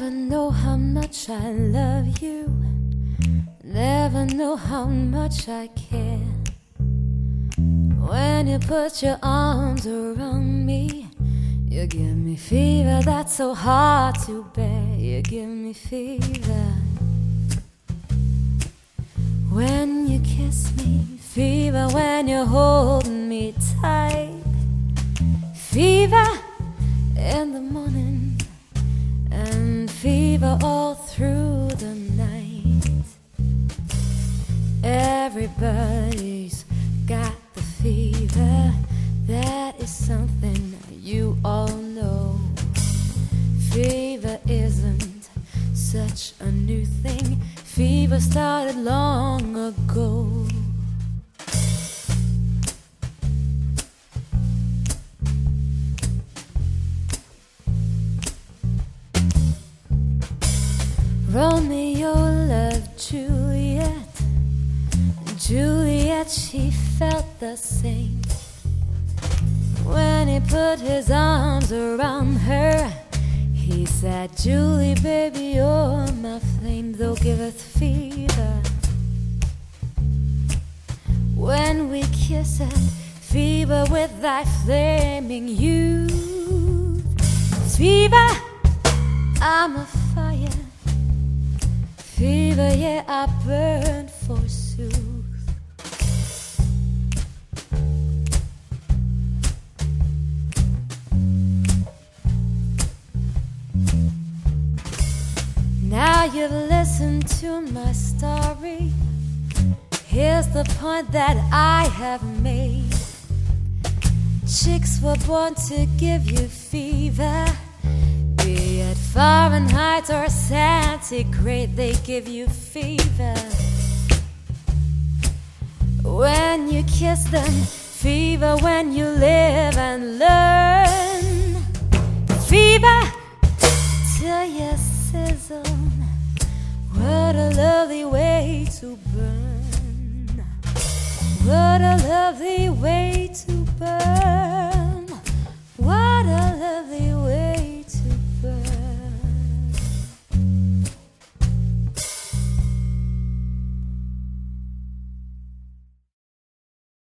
Never know how much I love you. Never know how much I care. When you put your arms around me, you give me fever that's so hard to bear. You give me fever. When you kiss me, fever when you're holding me tight. Fever in the morning and fever all through the night. Everybody's got the fever. That is something you all know. Fever isn't such a new thing. Fever started long ago. Romeo loved Juliet. Juliet, she felt the same. When he put his arms around her, he said, Julie, baby, you're my flame, though giveth fever. When we kiss it, fever with thy flaming youth. Fever, I'm a fire. Fever, yeah, I burn forsooth. Now you've listened to my story. Here's the point that I have made. Chicks were born to give you fever. Be it Fahrenheit or centigrade, they give you fever. When you kiss them, fever when you live and learn. Fever till you sizzle. What a lovely way to burn. What a lovely way to burn.